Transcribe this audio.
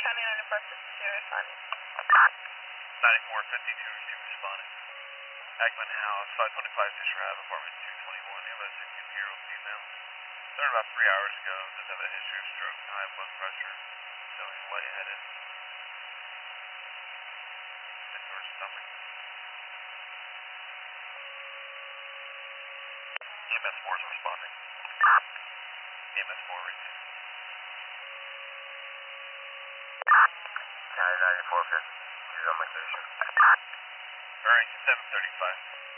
County 9552 responding. 9452 received responding. Agman House, 525 Fisher Ave, apartment 221. You have a 16-year-old female. Learned about 3 hours ago. Does have a history of stroke and high blood pressure. Feeling lightheaded. Sick to her stomach. EMS 4 is responding. EMS 4 reading. County 9450. She's on location. Bearing 735.